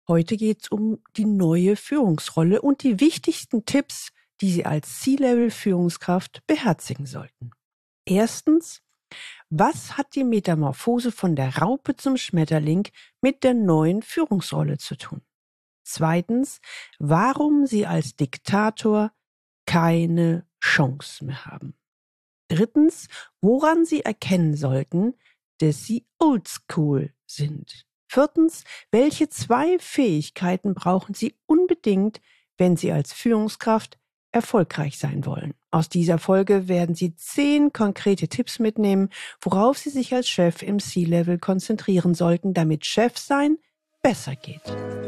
Heute geht es um die neue Führungsrolle und die wichtigsten Tipps, die Sie als C-Level-Führungskraft beherzigen sollten. Erstens, was hat die Metamorphose von der Raupe zum Schmetterling mit der neuen Führungsrolle zu tun? Zweitens, warum Sie als Diktator keine Chance mehr haben. Drittens, woran Sie erkennen sollten, dass Sie oldschool sind. Viertens, welche 2 Fähigkeiten brauchen Sie unbedingt, wenn Sie als Führungskraft erfolgreich sein wollen? Aus dieser Folge werden Sie 10 konkrete Tipps mitnehmen, worauf Sie sich als Chef im C-Level konzentrieren sollten, damit Chefsein besser geht.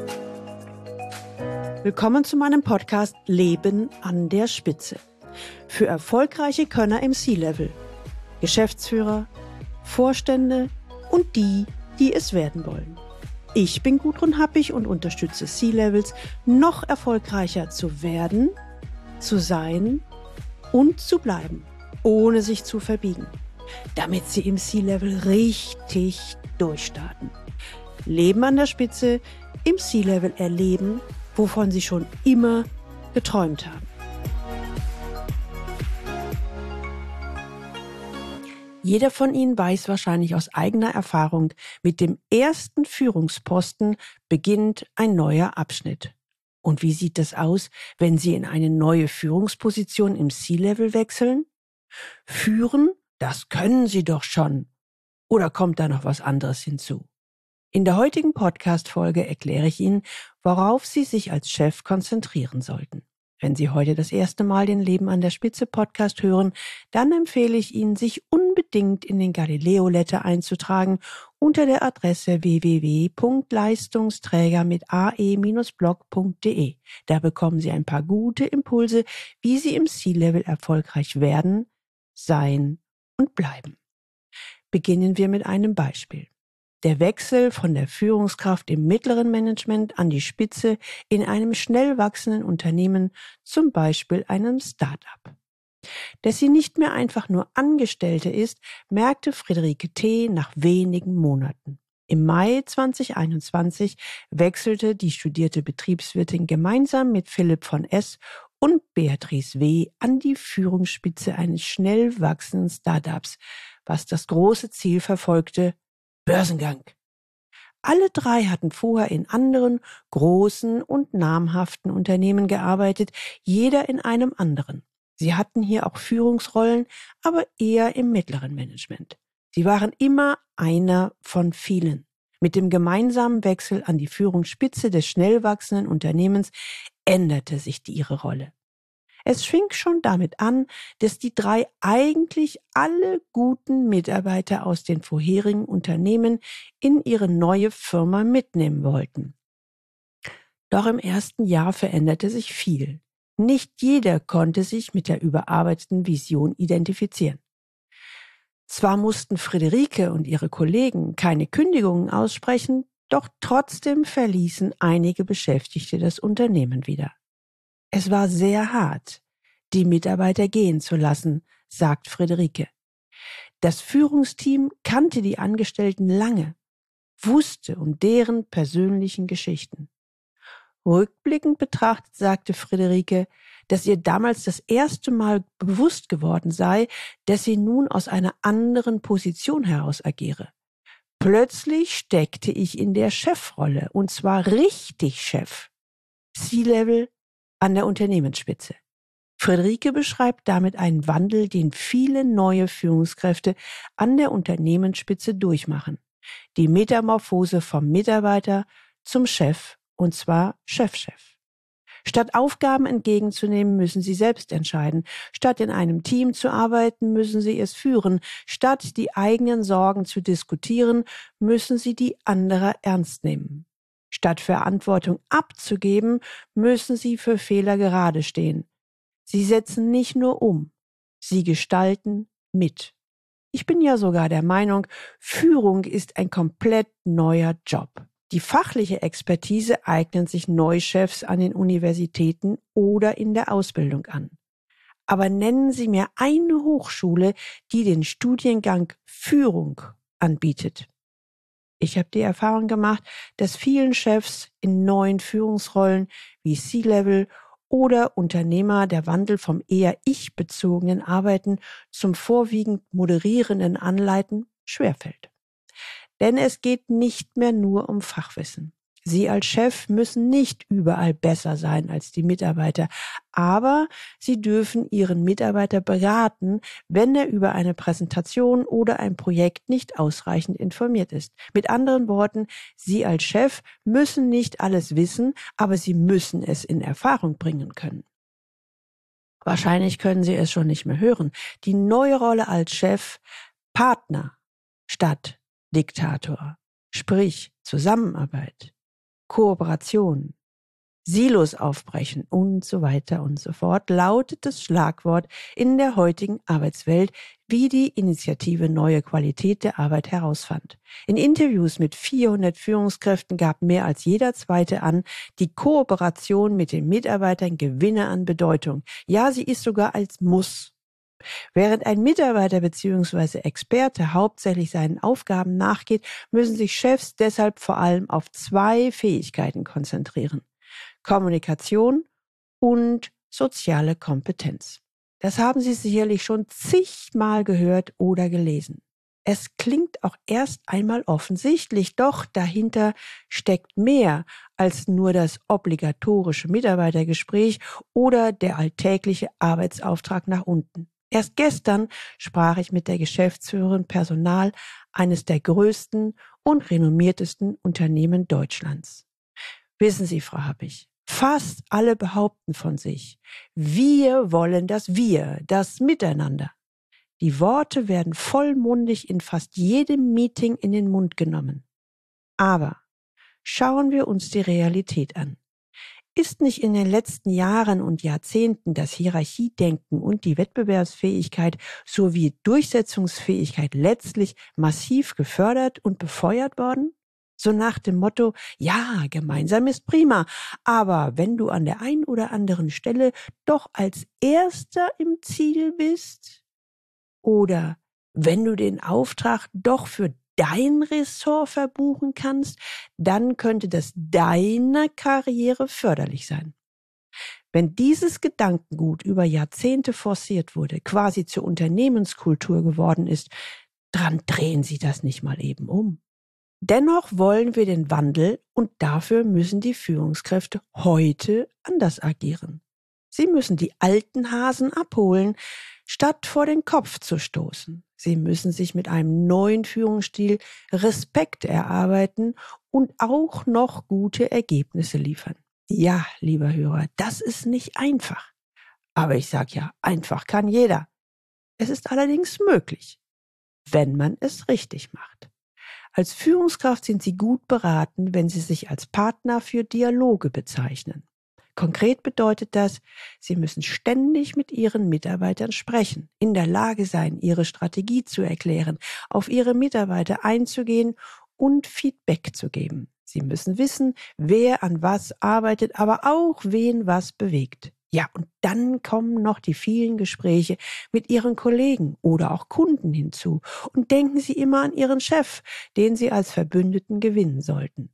Willkommen zu meinem Podcast Leben an der Spitze. Für erfolgreiche Könner im C-Level, Geschäftsführer, Vorstände und die es werden wollen. Ich bin Gudrun Happig und unterstütze C-Levels, noch erfolgreicher zu werden, zu sein und zu bleiben, ohne sich zu verbiegen, damit sie im C-Level richtig durchstarten. Leben an der Spitze, im C-Level erleben, wovon sie schon immer geträumt haben. Jeder von Ihnen weiß wahrscheinlich aus eigener Erfahrung, mit dem ersten Führungsposten beginnt ein neuer Abschnitt. Und wie sieht das aus, wenn Sie in eine neue Führungsposition im C-Level wechseln? Führen, das können Sie doch schon. Oder kommt da noch was anderes hinzu? In der heutigen Podcast-Folge erkläre ich Ihnen, worauf Sie sich als Chef konzentrieren sollten. Wenn Sie heute das erste Mal den Leben an der Spitze Podcast hören, dann empfehle ich Ihnen, sich unbedingt in den Galileo Letter einzutragen unter der Adresse www.leistungsträger mit ae-blog.de. Da bekommen Sie ein paar gute Impulse, wie Sie im C-Level erfolgreich werden, sein und bleiben. Beginnen wir mit einem Beispiel. Der Wechsel von der Führungskraft im mittleren Management an die Spitze in einem schnell wachsenden Unternehmen, zum Beispiel einem Start-up. Dass sie nicht mehr einfach nur Angestellte ist, merkte Friederike T. nach wenigen Monaten. Im Mai 2021 wechselte die studierte Betriebswirtin gemeinsam mit Philipp von S. und Beatrice W. an die Führungsspitze eines schnell wachsenden Start-ups, was das große Ziel verfolgte: Börsengang. Alle 3 hatten vorher in anderen, großen und namhaften Unternehmen gearbeitet, jeder in einem anderen. Sie hatten hier auch Führungsrollen, aber eher im mittleren Management. Sie waren immer einer von vielen. Mit dem gemeinsamen Wechsel an die Führungsspitze des schnell wachsenden Unternehmens änderte sich ihre Rolle. Es fing schon damit an, dass die 3 eigentlich alle guten Mitarbeiter aus den vorherigen Unternehmen in ihre neue Firma mitnehmen wollten. Doch im ersten Jahr veränderte sich viel. Nicht jeder konnte sich mit der überarbeiteten Vision identifizieren. Zwar mussten Friederike und ihre Kollegen keine Kündigungen aussprechen, doch trotzdem verließen einige Beschäftigte das Unternehmen wieder. Es war sehr hart, die Mitarbeiter gehen zu lassen, sagt Friederike. Das Führungsteam kannte die Angestellten lange, wusste um deren persönlichen Geschichten. Rückblickend betrachtet sagte Friederike, dass ihr damals das erste Mal bewusst geworden sei, dass sie nun aus einer anderen Position heraus agiere. Plötzlich steckte ich in der Chefrolle, und zwar richtig Chef. C-Level an der Unternehmensspitze. Friederike beschreibt damit einen Wandel, den viele neue Führungskräfte an der Unternehmensspitze durchmachen. Die Metamorphose vom Mitarbeiter zum Chef, und zwar Chefchef. Statt Aufgaben entgegenzunehmen, müssen sie selbst entscheiden. Statt in einem Team zu arbeiten, müssen sie es führen. Statt die eigenen Sorgen zu diskutieren, müssen sie die anderer ernst nehmen. Statt Verantwortung abzugeben, müssen sie für Fehler gerade stehen. Sie setzen nicht nur um, sie gestalten mit. Ich bin ja sogar der Meinung, Führung ist ein komplett neuer Job. Die fachliche Expertise eignen sich Neuchefs an den Universitäten oder in der Ausbildung an. Aber nennen Sie mir eine Hochschule, die den Studiengang Führung anbietet. Ich habe die Erfahrung gemacht, dass vielen Chefs in neuen Führungsrollen wie C-Level oder Unternehmer der Wandel vom eher ich-bezogenen Arbeiten zum vorwiegend moderierenden Anleiten schwerfällt. Denn es geht nicht mehr nur um Fachwissen. Sie als Chef müssen nicht überall besser sein als die Mitarbeiter, aber Sie dürfen Ihren Mitarbeiter beraten, wenn er über eine Präsentation oder ein Projekt nicht ausreichend informiert ist. Mit anderen Worten, Sie als Chef müssen nicht alles wissen, aber Sie müssen es in Erfahrung bringen können. Wahrscheinlich können Sie es schon nicht mehr hören. Die neue Rolle als Chef: Partner statt Diktator. Sprich Zusammenarbeit, Kooperation, Silos aufbrechen und so weiter und so fort, lautet das Schlagwort in der heutigen Arbeitswelt, wie die Initiative Neue Qualität der Arbeit herausfand. In Interviews mit 400 Führungskräften gab mehr als jeder Zweite an, die Kooperation mit den Mitarbeitern gewinne an Bedeutung. Ja, sie ist sogar als Muss. Während ein Mitarbeiter bzw. Experte hauptsächlich seinen Aufgaben nachgeht, müssen sich Chefs deshalb vor allem auf 2 Fähigkeiten konzentrieren: Kommunikation und soziale Kompetenz. Das haben Sie sicherlich schon zigmal gehört oder gelesen. Es klingt auch erst einmal offensichtlich, doch dahinter steckt mehr als nur das obligatorische Mitarbeitergespräch oder der alltägliche Arbeitsauftrag nach unten. Erst gestern sprach ich mit der Geschäftsführerin Personal eines der größten und renommiertesten Unternehmen Deutschlands. Wissen Sie, Frau Happig, fast alle behaupten von sich: Wir wollen das Wir, das Miteinander. Die Worte werden vollmundig in fast jedem Meeting in den Mund genommen. Aber schauen wir uns die Realität an. Ist nicht in den letzten Jahren und Jahrzehnten das Hierarchiedenken und die Wettbewerbsfähigkeit sowie Durchsetzungsfähigkeit letztlich massiv gefördert und befeuert worden? So nach dem Motto: Ja, gemeinsam ist prima, aber wenn du an der einen oder anderen Stelle doch als Erster im Ziel bist oder wenn du den Auftrag doch für dein Ressort verbuchen kannst, dann könnte das deiner Karriere förderlich sein. Wenn dieses Gedankengut über Jahrzehnte forciert wurde, quasi zur Unternehmenskultur geworden ist, dran drehen Sie das nicht mal eben um. Dennoch wollen wir den Wandel und dafür müssen die Führungskräfte heute anders agieren. Sie müssen die alten Hasen abholen, statt vor den Kopf zu stoßen. Sie müssen sich mit einem neuen Führungsstil Respekt erarbeiten und auch noch gute Ergebnisse liefern. Ja, lieber Hörer, das ist nicht einfach. Aber ich sage ja, einfach kann jeder. Es ist allerdings möglich, wenn man es richtig macht. Als Führungskraft sind Sie gut beraten, wenn Sie sich als Partner für Dialoge bezeichnen. Konkret bedeutet das, Sie müssen ständig mit Ihren Mitarbeitern sprechen, in der Lage sein, Ihre Strategie zu erklären, auf Ihre Mitarbeiter einzugehen und Feedback zu geben. Sie müssen wissen, wer an was arbeitet, aber auch wen was bewegt. Ja, und dann kommen noch die vielen Gespräche mit Ihren Kollegen oder auch Kunden hinzu. Und denken Sie immer an Ihren Chef, den Sie als Verbündeten gewinnen sollten.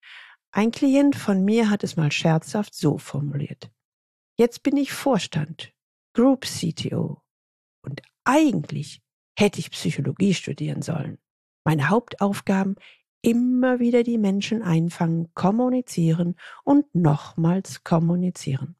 Ein Klient von mir hat es mal scherzhaft so formuliert: Jetzt bin ich Vorstand, Group CTO und eigentlich hätte ich Psychologie studieren sollen. Meine Hauptaufgaben: immer wieder die Menschen einfangen, kommunizieren und nochmals kommunizieren.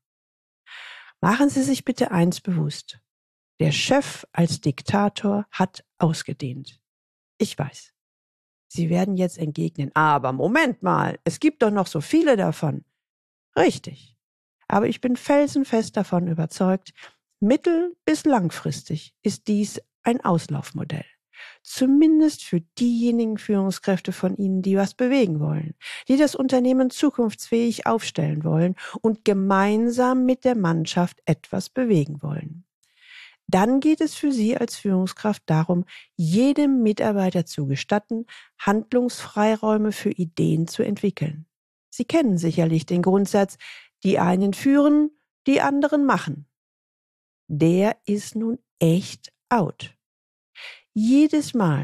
Machen Sie sich bitte eins bewusst: Der Chef als Diktator hat ausgedient. Ich weiß. Sie werden jetzt entgegnen: Aber Moment mal, es gibt doch noch so viele davon. Richtig. Aber ich bin felsenfest davon überzeugt, mittel- bis langfristig ist dies ein Auslaufmodell. Zumindest für diejenigen Führungskräfte von Ihnen, die was bewegen wollen, die das Unternehmen zukunftsfähig aufstellen wollen und gemeinsam mit der Mannschaft etwas bewegen wollen. Dann geht es für Sie als Führungskraft darum, jedem Mitarbeiter zu gestatten, Handlungsfreiräume für Ideen zu entwickeln. Sie kennen sicherlich den Grundsatz: Die einen führen, die anderen machen. Der ist nun echt out. Jedes Mal,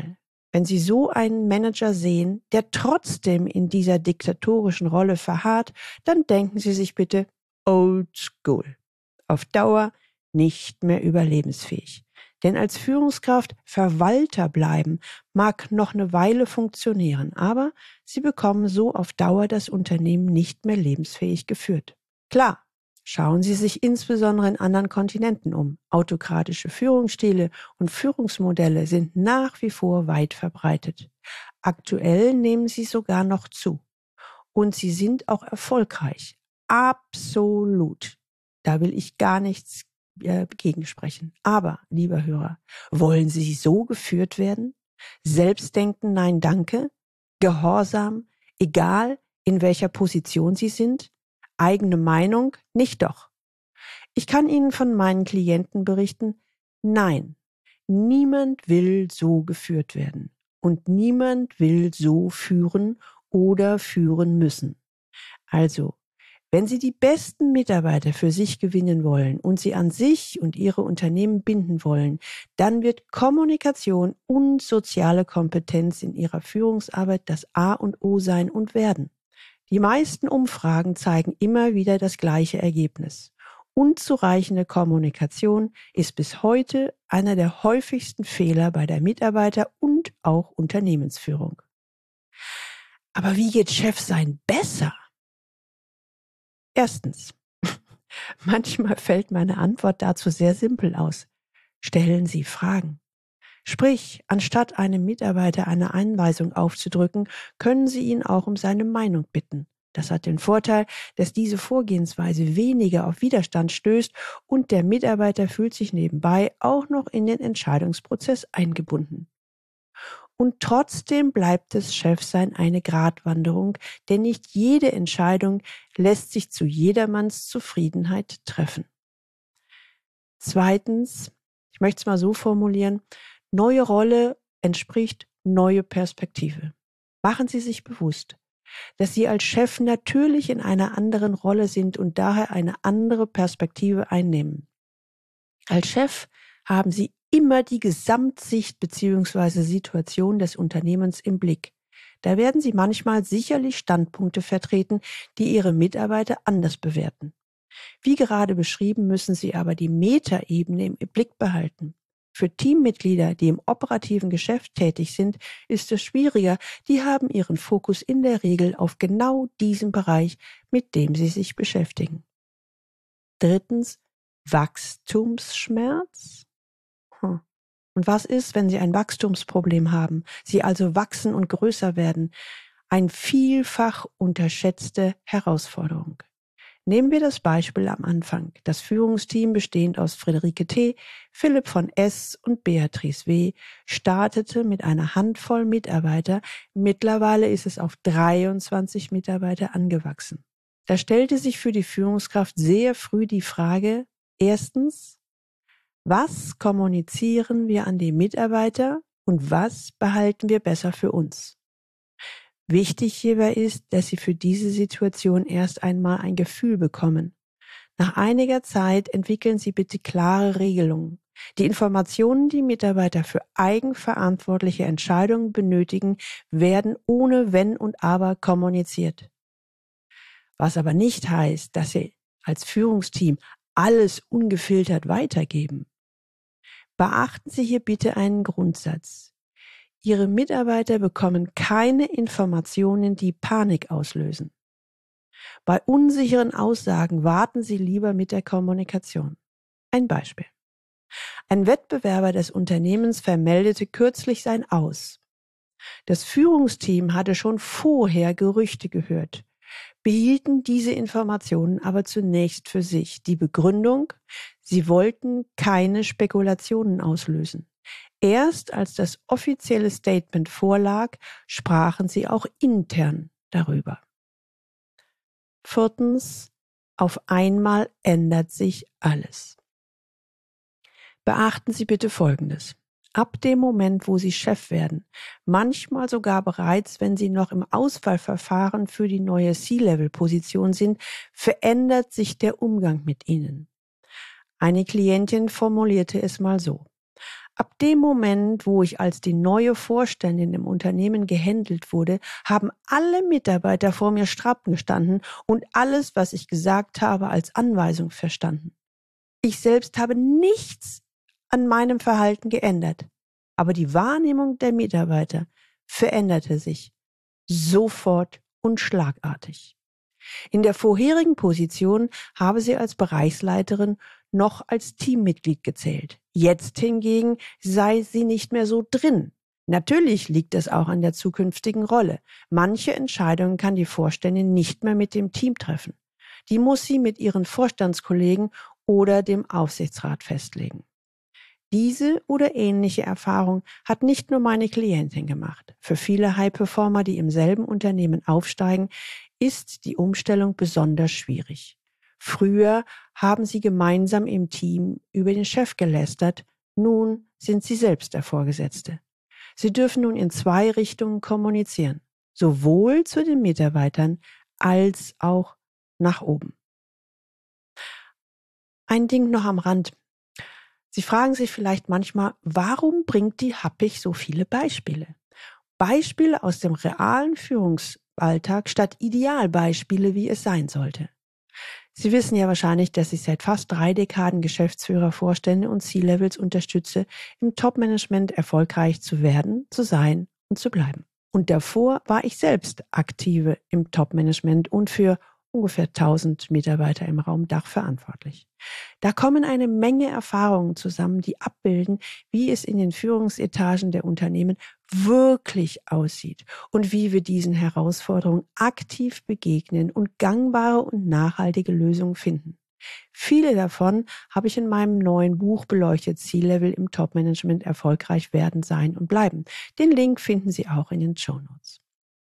Wenn Sie so einen Manager sehen, der trotzdem in dieser diktatorischen Rolle verharrt, dann denken Sie sich bitte, old school. Auf Dauer nicht mehr überlebensfähig. Denn als Führungskraft Verwalter bleiben mag noch eine Weile funktionieren, aber Sie bekommen so auf Dauer das Unternehmen nicht mehr lebensfähig geführt. Klar, schauen Sie sich insbesondere in anderen Kontinenten um. Autokratische Führungsstile und Führungsmodelle sind nach wie vor weit verbreitet. Aktuell nehmen sie sogar noch zu. Und sie sind auch erfolgreich. Absolut. Da will ich gar nichts gegensprechen. Aber, lieber Hörer, wollen Sie so geführt werden? Selbstdenken, nein, danke? Gehorsam, egal in welcher Position Sie sind? Eigene Meinung? Nicht doch. Ich kann Ihnen von meinen Klienten berichten, nein, niemand will so geführt werden. Und niemand will so führen oder führen müssen. Also, wenn Sie die besten Mitarbeiter für sich gewinnen wollen und sie an sich und Ihre Unternehmen binden wollen, dann wird Kommunikation und soziale Kompetenz in Ihrer Führungsarbeit das A und O sein und werden. Die meisten Umfragen zeigen immer wieder das gleiche Ergebnis. Unzureichende Kommunikation ist bis heute einer der häufigsten Fehler bei der Mitarbeiter- und auch Unternehmensführung. Aber wie geht Chefsein besser? Erstens, manchmal fällt meine Antwort dazu sehr simpel aus. Stellen Sie Fragen. Sprich, anstatt einem Mitarbeiter eine Einweisung aufzudrücken, können Sie ihn auch um seine Meinung bitten. Das hat den Vorteil, dass diese Vorgehensweise weniger auf Widerstand stößt und der Mitarbeiter fühlt sich nebenbei auch noch in den Entscheidungsprozess eingebunden. Und trotzdem bleibt das Chefsein eine Gratwanderung, denn nicht jede Entscheidung lässt sich zu jedermanns Zufriedenheit treffen. Zweitens, ich möchte es mal so formulieren, neue Rolle entspricht neue Perspektive. Machen Sie sich bewusst, dass Sie als Chef natürlich in einer anderen Rolle sind und daher eine andere Perspektive einnehmen. Als Chef haben Sie immer die Gesamtsicht bzw. Situation des Unternehmens im Blick. Da werden Sie manchmal sicherlich Standpunkte vertreten, die Ihre Mitarbeiter anders bewerten. Wie gerade beschrieben, müssen Sie aber die Metaebene im Blick behalten. Für Teammitglieder, die im operativen Geschäft tätig sind, ist es schwieriger. Die haben ihren Fokus in der Regel auf genau diesem Bereich, mit dem sie sich beschäftigen. Drittens, Wachstumsschmerz. Und was ist, wenn Sie ein Wachstumsproblem haben, Sie also wachsen und größer werden? Eine vielfach unterschätzte Herausforderung. Nehmen wir das Beispiel am Anfang. Das Führungsteam, bestehend aus Friederike T., Philipp von S. und Beatrice W., startete mit einer Handvoll Mitarbeiter. Mittlerweile ist es auf 23 Mitarbeiter angewachsen. Da stellte sich für die Führungskraft sehr früh die Frage, erstens, was kommunizieren wir an die Mitarbeiter und was behalten wir besser für uns? Wichtig hierbei ist, dass Sie für diese Situation erst einmal ein Gefühl bekommen. Nach einiger Zeit entwickeln Sie bitte klare Regelungen. Die Informationen, die Mitarbeiter für eigenverantwortliche Entscheidungen benötigen, werden ohne Wenn und Aber kommuniziert. Was aber nicht heißt, dass Sie als Führungsteam alles ungefiltert weitergeben. Beachten Sie hier bitte einen Grundsatz. Ihre Mitarbeiter bekommen keine Informationen, die Panik auslösen. Bei unsicheren Aussagen warten Sie lieber mit der Kommunikation. Ein Beispiel. Ein Wettbewerber des Unternehmens vermeldete kürzlich sein Aus. Das Führungsteam hatte schon vorher Gerüchte gehört, behielten diese Informationen aber zunächst für sich. Die Begründung: Sie wollten keine Spekulationen auslösen. Erst als das offizielle Statement vorlag, sprachen sie auch intern darüber. Viertens, auf einmal ändert sich alles. Beachten Sie bitte Folgendes. Ab dem Moment, wo Sie Chef werden, manchmal sogar bereits, wenn Sie noch im Auswahlverfahren für die neue C-Level-Position sind, verändert sich der Umgang mit Ihnen. Eine Klientin formulierte es mal so: Ab dem Moment, wo ich als die neue Vorständin im Unternehmen gehandelt wurde, haben alle Mitarbeiter vor mir stramm gestanden und alles, was ich gesagt habe, als Anweisung verstanden. Ich selbst habe nichts an meinem Verhalten geändert, aber die Wahrnehmung der Mitarbeiter veränderte sich sofort und schlagartig. In der vorherigen Position habe sie als Bereichsleiterin noch als Teammitglied gezählt. Jetzt hingegen sei sie nicht mehr so drin. Natürlich liegt es auch an der zukünftigen Rolle. Manche Entscheidungen kann die Vorständin nicht mehr mit dem Team treffen. Die muss sie mit ihren Vorstandskollegen oder dem Aufsichtsrat festlegen. Diese oder ähnliche Erfahrung hat nicht nur meine Klientin gemacht. Für viele High-Performer, die im selben Unternehmen aufsteigen, ist die Umstellung besonders schwierig. Früher haben sie gemeinsam im Team über den Chef gelästert, nun sind sie selbst der Vorgesetzte. Sie dürfen nun in 2 Richtungen kommunizieren, sowohl zu den Mitarbeitern als auch nach oben. Ein Ding noch am Rand. Sie fragen sich vielleicht manchmal, warum bringt die Happig so viele Beispiele? Beispiele aus dem realen Führungsalltag statt Idealbeispiele, wie es sein sollte. Sie wissen ja wahrscheinlich, dass ich seit fast 3 Dekaden Geschäftsführer, Vorstände und C-Levels unterstütze, im Top-Management erfolgreich zu werden, zu sein und zu bleiben. Und davor war ich selbst aktive im Top-Management und für ungefähr 1000 Mitarbeiter im Raum Dach verantwortlich. Da kommen eine Menge Erfahrungen zusammen, die abbilden, wie es in den Führungsetagen der Unternehmen wirklich aussieht und wie wir diesen Herausforderungen aktiv begegnen und gangbare und nachhaltige Lösungen finden. Viele davon habe ich in meinem neuen Buch beleuchtet, C-Level im Top-Management erfolgreich werden, sein und bleiben. Den Link finden Sie auch in den Shownotes.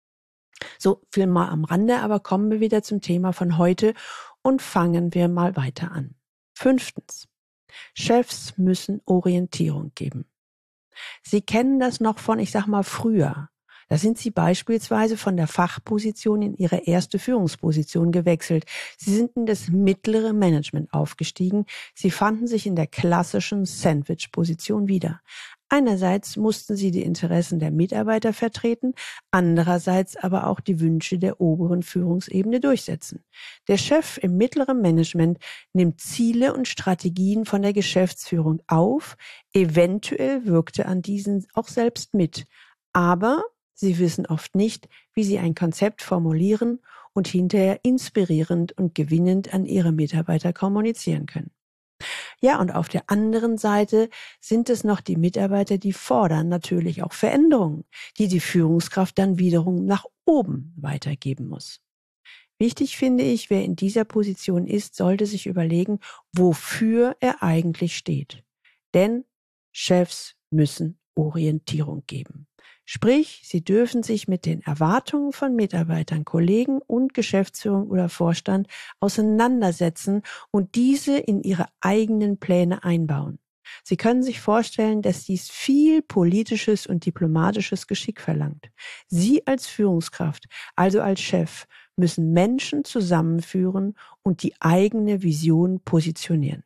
So viel mal am Rande, aber kommen wir wieder zum Thema von heute und fangen wir mal weiter an. 5. Chefs müssen Orientierung geben. Sie kennen das noch von, ich sag mal, früher. Da sind Sie beispielsweise von der Fachposition in Ihre erste Führungsposition gewechselt. Sie sind in das mittlere Management aufgestiegen. Sie fanden sich in der klassischen Sandwich-Position wieder. Einerseits mussten Sie die Interessen der Mitarbeiter vertreten, andererseits aber auch die Wünsche der oberen Führungsebene durchsetzen. Der Chef im mittleren Management nimmt Ziele und Strategien von der Geschäftsführung auf, eventuell wirkt er an diesen auch selbst mit, aber sie wissen oft nicht, wie sie ein Konzept formulieren und hinterher inspirierend und gewinnend an ihre Mitarbeiter kommunizieren können. Ja, und auf der anderen Seite sind es noch die Mitarbeiter, die fordern natürlich auch Veränderungen, die die Führungskraft dann wiederum nach oben weitergeben muss. Wichtig finde ich, wer in dieser Position ist, sollte sich überlegen, wofür er eigentlich steht. Denn Chefs müssen Orientierung geben. Sprich, sie dürfen sich mit den Erwartungen von Mitarbeitern, Kollegen und Geschäftsführung oder Vorstand auseinandersetzen und diese in ihre eigenen Pläne einbauen. Sie können sich vorstellen, dass dies viel politisches und diplomatisches Geschick verlangt. Sie als Führungskraft, also als Chef, müssen Menschen zusammenführen und die eigene Vision positionieren.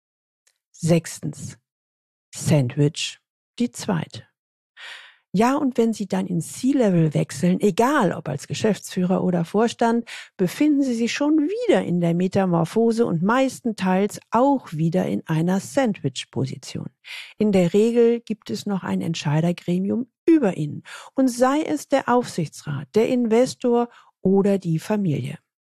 6. Sandwich, die 2. Ja, und wenn Sie dann ins C-Level wechseln, egal ob als Geschäftsführer oder Vorstand, befinden Sie sich schon wieder in der Metamorphose und meistenteils auch wieder in einer Sandwich-Position. In der Regel gibt es noch ein Entscheidergremium über Ihnen und sei es der Aufsichtsrat, der Investor oder die Familie.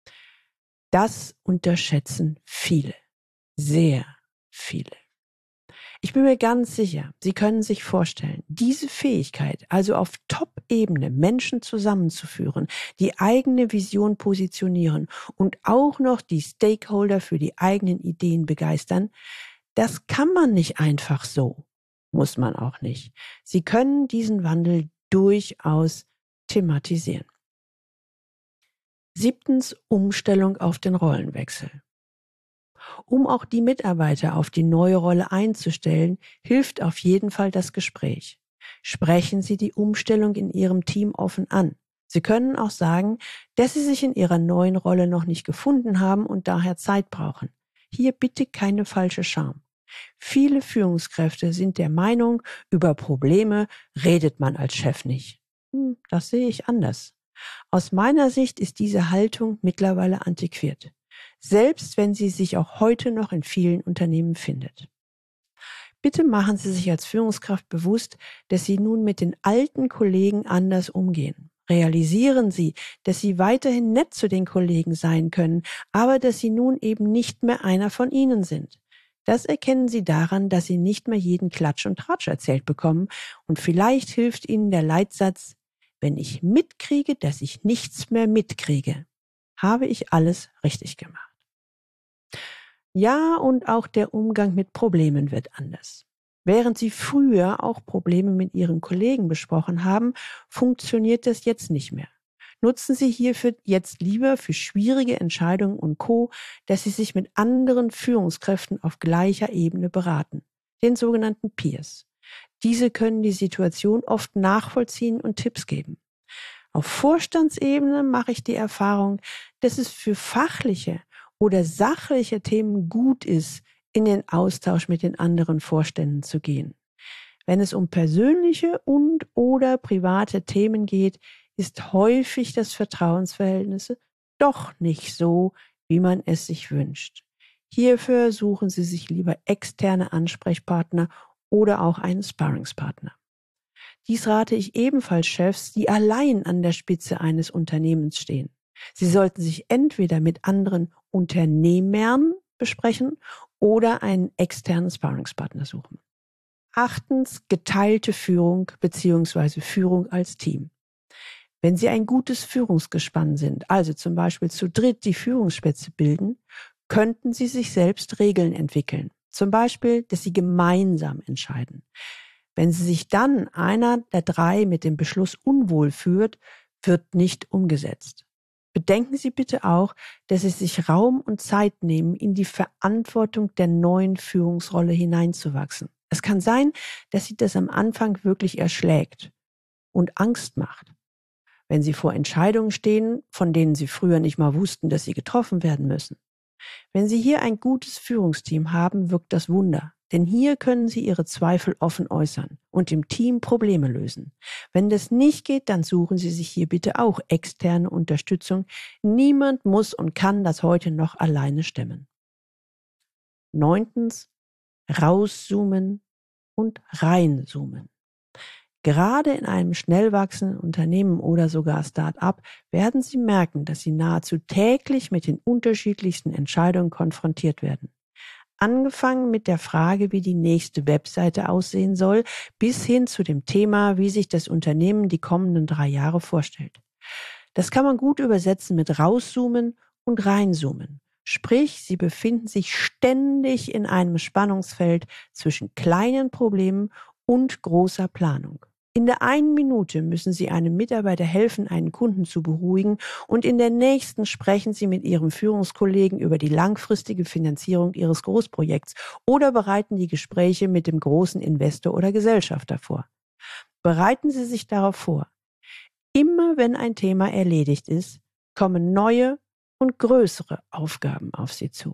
Das unterschätzen viele, sehr viele. Ich bin mir ganz sicher, Sie können sich vorstellen, diese Fähigkeit, also auf Top-Ebene Menschen zusammenzuführen, die eigene Vision positionieren und auch noch die Stakeholder für die eigenen Ideen begeistern, das kann man nicht einfach so, muss man auch nicht. Sie können diesen Wandel durchaus thematisieren. 7. Umstellung auf den Rollenwechsel. Um auch die Mitarbeiter auf die neue Rolle einzustellen, hilft auf jeden Fall das Gespräch. Sprechen Sie die Umstellung in Ihrem Team offen an. Sie können auch sagen, dass Sie sich in Ihrer neuen Rolle noch nicht gefunden haben und daher Zeit brauchen. Hier bitte keine falsche Scham. Viele Führungskräfte sind der Meinung, über Probleme redet man als Chef nicht. Das sehe ich anders. Aus meiner Sicht ist diese Haltung mittlerweile antiquiert, selbst wenn sie sich auch heute noch in vielen Unternehmen findet. Bitte machen Sie sich als Führungskraft bewusst, dass Sie nun mit den alten Kollegen anders umgehen. Realisieren Sie, dass Sie weiterhin nett zu den Kollegen sein können, aber dass Sie nun eben nicht mehr einer von ihnen sind. Das erkennen Sie daran, dass Sie nicht mehr jeden Klatsch und Tratsch erzählt bekommen, und vielleicht hilft Ihnen der Leitsatz: Wenn ich mitkriege, dass ich nichts mehr mitkriege, habe ich alles richtig gemacht. Ja, und auch der Umgang mit Problemen wird anders. Während Sie früher auch Probleme mit Ihren Kollegen besprochen haben, funktioniert das jetzt nicht mehr. Nutzen Sie hierfür jetzt lieber für schwierige Entscheidungen und Co., dass Sie sich mit anderen Führungskräften auf gleicher Ebene beraten, den sogenannten Peers. Diese können die Situation oft nachvollziehen und Tipps geben. Auf Vorstandsebene mache ich die Erfahrung, dass es für fachliche oder sachliche Themen gut ist, in den Austausch mit den anderen Vorständen zu gehen. Wenn es um persönliche und/oder private Themen geht, ist häufig das Vertrauensverhältnis doch nicht so, wie man es sich wünscht. Hierfür suchen Sie sich lieber externe Ansprechpartner oder auch einen Sparringspartner. Dies rate ich ebenfalls Chefs, die allein an der Spitze eines Unternehmens stehen. Sie sollten sich entweder mit anderen Unternehmern besprechen oder einen externen Sparringspartner suchen. 8. Geteilte Führung bzw. Führung als Team. Wenn Sie ein gutes Führungsgespann sind, also zum Beispiel zu dritt die Führungsspitze bilden, könnten Sie sich selbst Regeln entwickeln. Zum Beispiel, dass Sie gemeinsam entscheiden. Wenn Sie sich dann einer der drei mit dem Beschluss unwohl fühlt, wird nicht umgesetzt. Bedenken Sie bitte auch, dass Sie sich Raum und Zeit nehmen, in die Verantwortung der neuen Führungsrolle hineinzuwachsen. Es kann sein, dass Sie das am Anfang wirklich erschlägt und Angst macht, wenn Sie vor Entscheidungen stehen, von denen Sie früher nicht mal wussten, dass sie getroffen werden müssen. Wenn Sie hier ein gutes Führungsteam haben, wirkt das Wunder. Denn hier können Sie Ihre Zweifel offen äußern und im Team Probleme lösen. Wenn das nicht geht, dann suchen Sie sich hier bitte auch externe Unterstützung. Niemand muss und kann das heute noch alleine stemmen. 9. Rauszoomen und reinzoomen. Gerade in einem schnell wachsenden Unternehmen oder sogar Start-up werden Sie merken, dass Sie nahezu täglich mit den unterschiedlichsten Entscheidungen konfrontiert werden. Angefangen mit der Frage, wie die nächste Webseite aussehen soll, bis hin zu dem Thema, wie sich das Unternehmen die kommenden 3 Jahre vorstellt. Das kann man gut übersetzen mit rauszoomen und reinzoomen. Sprich, Sie befinden sich ständig in einem Spannungsfeld zwischen kleinen Problemen und großer Planung. In der einen Minute müssen Sie einem Mitarbeiter helfen, einen Kunden zu beruhigen, und in der nächsten sprechen Sie mit Ihrem Führungskollegen über die langfristige Finanzierung Ihres Großprojekts oder bereiten die Gespräche mit dem großen Investor oder Gesellschafter vor. Bereiten Sie sich darauf vor. Immer wenn ein Thema erledigt ist, kommen neue und größere Aufgaben auf Sie zu.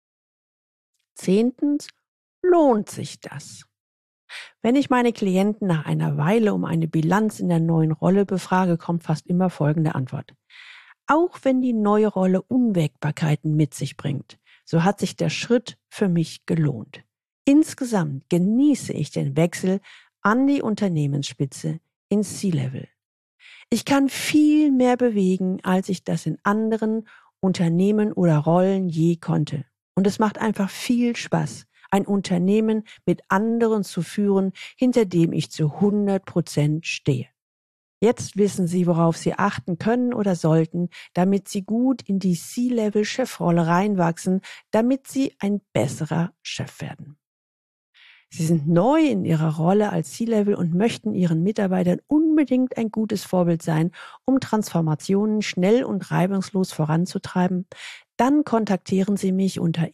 10. Lohnt sich das? Wenn ich meine Klienten nach einer Weile um eine Bilanz in der neuen Rolle befrage, kommt fast immer folgende Antwort. Auch wenn die neue Rolle Unwägbarkeiten mit sich bringt, so hat sich der Schritt für mich gelohnt. Insgesamt genieße ich den Wechsel an die Unternehmensspitze ins C-Level. Ich kann viel mehr bewegen, als ich das in anderen Unternehmen oder Rollen je konnte. Und es macht einfach viel Spaß, ein Unternehmen mit anderen zu führen, hinter dem ich zu 100% stehe. Jetzt wissen Sie, worauf Sie achten können oder sollten, damit Sie gut in die C-Level-Chefrolle reinwachsen, damit Sie ein besserer Chef werden. Sie sind neu in Ihrer Rolle als C-Level und möchten Ihren Mitarbeitern unbedingt ein gutes Vorbild sein, um Transformationen schnell und reibungslos voranzutreiben. Dann kontaktieren Sie mich unter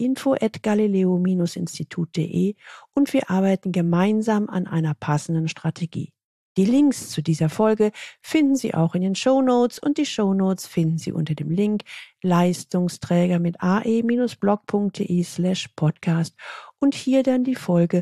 info@galileo-institut.de und wir arbeiten gemeinsam an einer passenden Strategie. Die Links zu dieser Folge finden Sie auch in den Shownotes und die Shownotes finden Sie unter dem Link Leistungsträger mit ae-blog.de/podcast und hier dann die Folge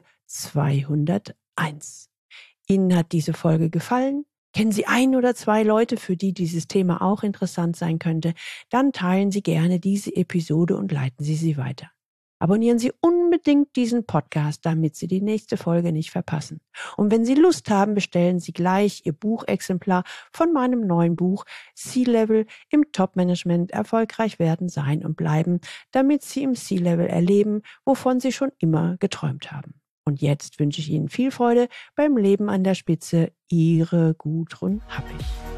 201. Ihnen hat diese Folge gefallen? Kennen Sie ein oder zwei Leute, für die dieses Thema auch interessant sein könnte? Dann teilen Sie gerne diese Episode und leiten Sie sie weiter. Abonnieren Sie unbedingt diesen Podcast, damit Sie die nächste Folge nicht verpassen. Und wenn Sie Lust haben, bestellen Sie gleich Ihr Buchexemplar von meinem neuen Buch C-Level im Top-Management erfolgreich werden, sein und bleiben, damit Sie im C-Level erleben, wovon Sie schon immer geträumt haben. Und jetzt wünsche ich Ihnen viel Freude beim Leben an der Spitze. Ihre Gudrun Happig.